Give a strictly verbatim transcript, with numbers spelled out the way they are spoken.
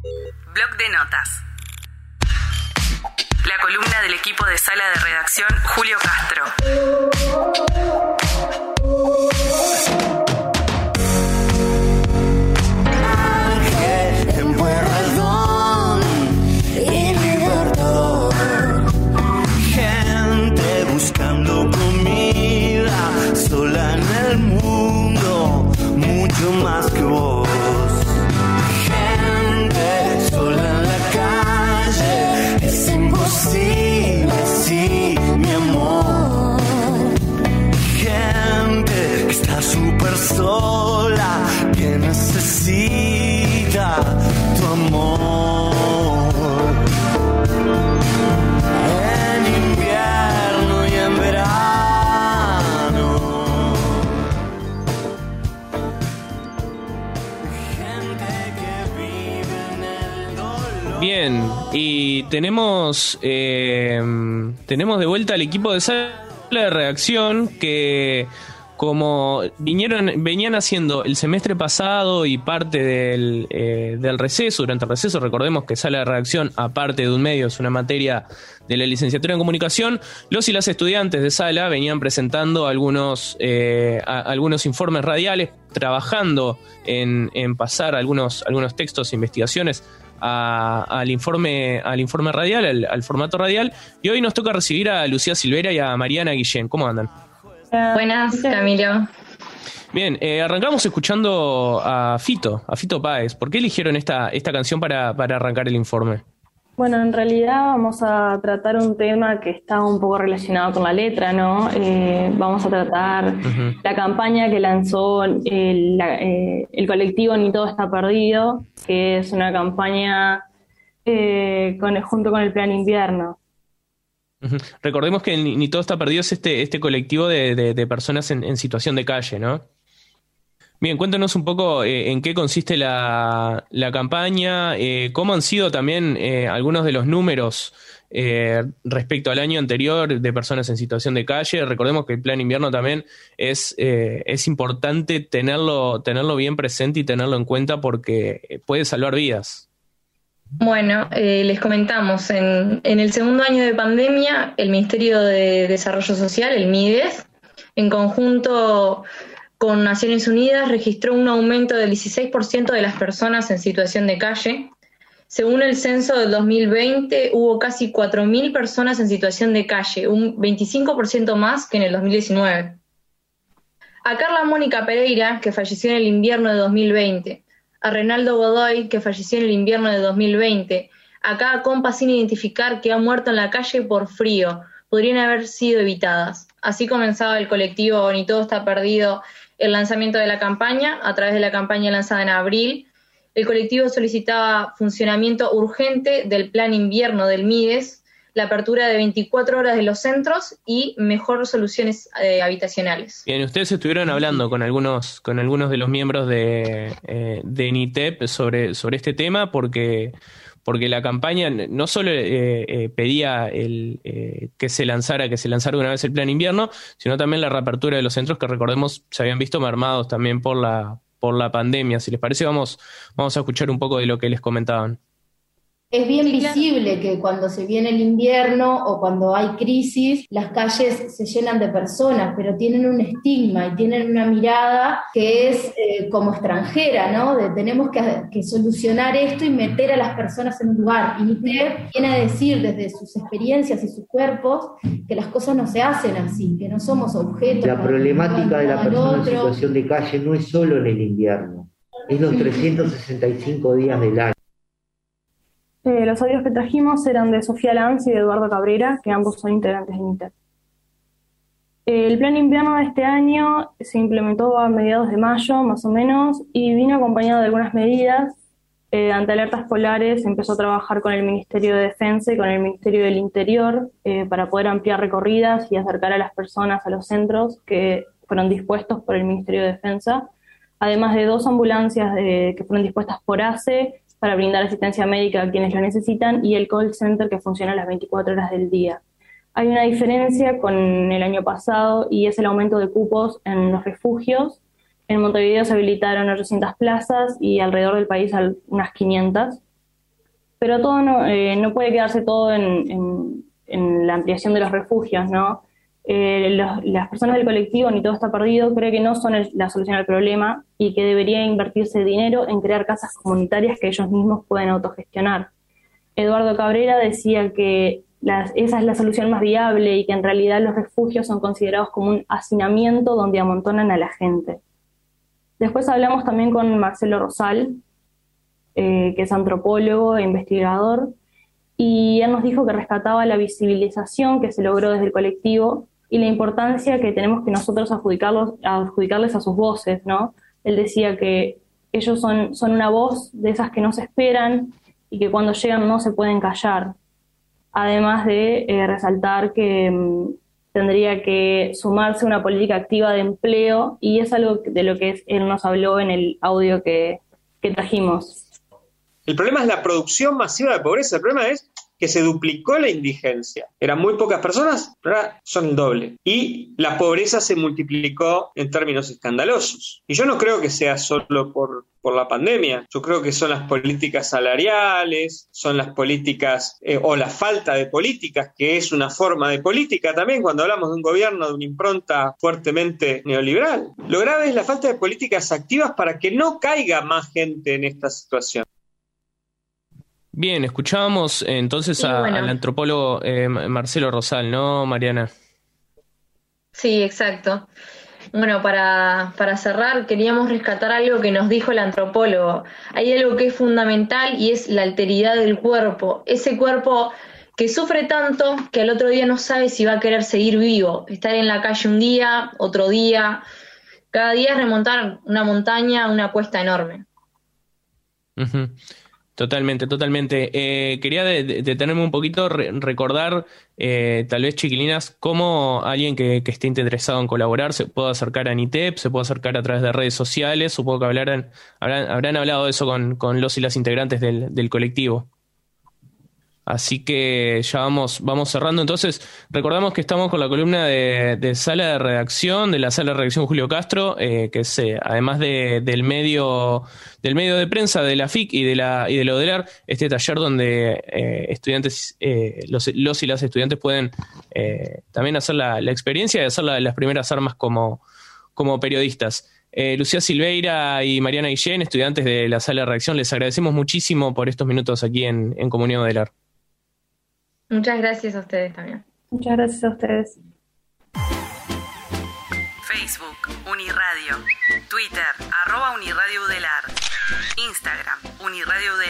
Bloc de notas. La columna del equipo de sala de redacción Julio Castro. En Pueyrredón y Libertador, gente buscando comida sola en el mundo, mucho más que vos. Gente sola en la calle, es imposible, sí, mi amor. Gente que está súper sola, que necesita tu amor. En invierno y en verano. Gente que vive en el dolor. Bien, y tenemos eh, tenemos de vuelta al equipo de sala de redacción que, como vinieron venían haciendo el semestre pasado y parte del, eh, del receso, durante el receso, recordemos que sala de redacción, aparte de un medio, es una materia de la licenciatura en comunicación, los y las estudiantes de sala venían presentando algunos, eh, a, algunos informes radiales, trabajando en, en pasar algunos, algunos textos e investigaciones A, al informe al informe radial, al, al formato radial, y hoy nos toca recibir a Lucía Silvera y a Mariana Guillén. ¿Cómo andan? Buenas, Camilo. Bien, eh, arrancamos escuchando a Fito, a Fito Páez. ¿Por qué eligieron esta, esta canción para, para arrancar el informe? Bueno, en realidad vamos a tratar un tema que está un poco relacionado con la letra, ¿no? Eh, vamos a tratar uh-huh. la campaña que lanzó el, la, eh, el colectivo Ni Todo Está Perdido, que es una campaña eh, con, junto con el Plan Invierno. Uh-huh. Recordemos que Ni, Ni Todo Está Perdido es este, este colectivo de, de, de personas en, en situación de calle, ¿no? Bien, cuéntanos un poco eh, en qué consiste la, la campaña, eh, cómo han sido también eh, algunos de los números eh, respecto al año anterior de personas en situación de calle. Recordemos que el Plan Invierno también es, eh, es importante tenerlo, tenerlo bien presente y tenerlo en cuenta porque puede salvar vidas. Bueno, eh, les comentamos, en, en el segundo año de pandemia, el Ministerio de Desarrollo Social, el MIDES, en conjunto con Naciones Unidas, registró un aumento del dieciséis por ciento de las personas en situación de calle. Según el censo del dos mil veinte, hubo casi cuatro mil personas en situación de calle, un veinticinco por ciento más que en el dos mil diecinueve. A Carla Mónica Pereira, que falleció en el invierno de dos mil veinte, a Reinaldo Godoy, que falleció en el invierno de dos mil veinte, a cada compa sin identificar que ha muerto en la calle por frío, podrían haber sido evitadas. Así comenzaba el colectivo Ni Todo Está Perdido el lanzamiento de la campaña. A través de la campaña lanzada en abril, el colectivo solicitaba funcionamiento urgente del Plan Invierno del MIDES, la apertura de veinticuatro horas de los centros y mejor soluciones eh, habitacionales. Bien, ustedes estuvieron hablando con algunos con algunos de los miembros de, eh, de NITEP sobre, sobre este tema, porque porque la campaña no solo eh, eh, pedía el, eh, que se lanzara que se lanzara una vez el Plan Invierno, sino también la reapertura de los centros, que recordemos se habían visto mermados también por la por la pandemia. Si les parece, vamos vamos a escuchar un poco de lo que les comentaban. Es bien visible que cuando se viene el invierno o cuando hay crisis, las calles se llenan de personas, pero tienen un estigma y tienen una mirada que es eh, como extranjera, ¿no? De tenemos que, que solucionar esto y meter a las personas en un lugar. Y NITEP viene a decir desde sus experiencias y sus cuerpos que las cosas no se hacen así, que no somos objetos. La problemática de la persona en situación de calle no es solo en el invierno, es los trescientos sesenta y cinco días del año. Eh, los audios que trajimos eran de Sofía Lanz y de Eduardo Cabrera, que ambos son integrantes de NITEP. Eh, el Plan Invierno de este año se implementó a mediados de mayo, más o menos, y vino acompañado de algunas medidas. Eh, ante alertas polares empezó a trabajar con el Ministerio de Defensa y con el Ministerio del Interior eh, para poder ampliar recorridas y acercar a las personas a los centros que fueron dispuestos por el Ministerio de Defensa, además de dos ambulancias de, que fueron dispuestas por A C E para brindar asistencia médica a quienes lo necesitan, y el call center que funciona las veinticuatro horas del día. Hay una diferencia con el año pasado y es el aumento de cupos en los refugios. En Montevideo se habilitaron ochocientas plazas y alrededor del país unas quinientas. Pero todo no, eh, no puede quedarse todo en, en, en la ampliación de los refugios, ¿no? Eh, los, las personas del colectivo Ni Todo Está Perdido cree que no son el, la solución al problema y que debería invertirse dinero en crear casas comunitarias que ellos mismos pueden autogestionar. Eduardo Cabrera decía que las, esa es la solución más viable y que en realidad los refugios son considerados como un hacinamiento donde amontonan a la gente. Después hablamos también con Marcelo Rosal, eh, que es antropólogo e investigador, y él nos dijo que rescataba la visibilización que se logró desde el colectivo y la importancia que tenemos que nosotros adjudicarlos, adjudicarles a sus voces, ¿no? Él decía que ellos son, son una voz de esas que no se esperan y que cuando llegan no se pueden callar. Además de eh, resaltar que um, tendría que sumarse una política activa de empleo, y es algo de lo que es, él nos habló en el audio que, que trajimos. El problema es la producción masiva de pobreza. El problema es que se duplicó la indigencia. Eran muy pocas personas, pero ahora son el doble. Y la pobreza se multiplicó en términos escandalosos. Y yo no creo que sea solo por, por la pandemia. Yo creo que son las políticas salariales, son las políticas, eh, o la falta de políticas, que es una forma de política también cuando hablamos de un gobierno de una impronta fuertemente neoliberal. Lo grave es la falta de políticas activas para que no caiga más gente en esta situación. Bien, escuchábamos eh, entonces a, bueno. al antropólogo eh, Marcelo Rosal, ¿no, Mariana? Sí, exacto. Bueno, para, para cerrar, queríamos rescatar algo que nos dijo el antropólogo. Hay algo que es fundamental y es la alteridad del cuerpo. Ese cuerpo que sufre tanto que al otro día no sabe si va a querer seguir vivo. Estar en la calle un día, otro día. Cada día es remontar una montaña, una cuesta enorme. Uh-huh. Totalmente, totalmente. Eh, quería de, de, detenerme un poquito, re, recordar, eh, tal vez, chiquilinas, cómo alguien que, que esté interesado en colaborar se puede acercar a NITEP, se puede acercar a través de redes sociales. Supongo que hablarán, habrán, habrán hablado de eso con, con los y las integrantes del, del colectivo. Así que ya vamos, vamos cerrando. Entonces, recordamos que estamos con la columna de, de Sala de Redacción, de la Sala de Redacción Julio Castro, eh, que es, eh, además de, del medio del medio de prensa de la F I C y de la y de la ODELAR, este taller donde eh, estudiantes, eh, los, los y las estudiantes pueden eh, también hacer la, la experiencia de hacer la, las primeras armas como, como periodistas. Eh, Lucía Silveira y Mariana Guillén, estudiantes de la Sala de Redacción, les agradecemos muchísimo por estos minutos aquí en, en Comunidad ODELAR. Muchas gracias a ustedes también. Muchas gracias a ustedes. Facebook, Uniradio. Twitter, arroba Uniradio Udelar. Instagram, Uniradio Udelar.